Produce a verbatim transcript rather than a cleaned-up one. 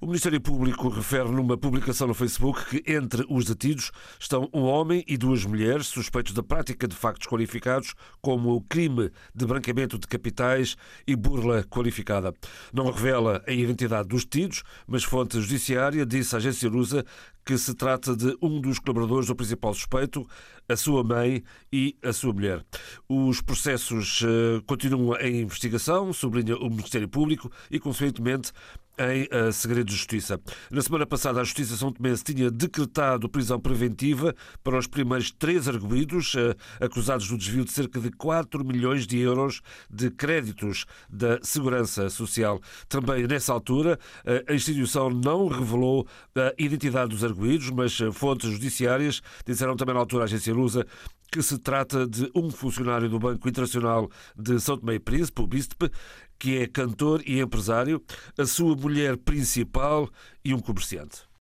O Ministério Público refere numa publicação no Facebook que entre os detidos estão um homem e duas mulheres suspeitos da prática de factos qualificados como o crime de branqueamento de capitais e burla qualificada. Não revela a identidade dos detidos, mas fonte judiciária disse à agência Lusa que se trata de um dos colaboradores do principal suspeito, a sua mãe e a sua mulher. Os processos uh, continuam em investigação, sublinha o Ministério Público, e, consequentemente, em uh, segredo de justiça. Na semana passada, a Justiça de São Tomé tinha decretado prisão preventiva para os primeiros três arguidos, uh, acusados do desvio de cerca de quatro milhões de euros de créditos da Segurança Social. Também, nessa altura, uh, a instituição não revelou a identidade dos arguidos, mas uh, fontes judiciárias disseram também na altura à agência Lusa que se trata de um funcionário do Banco Internacional de São Tomé e Príncipe, o B I S P, que é cantor e empresário, a sua mulher principal e um comerciante.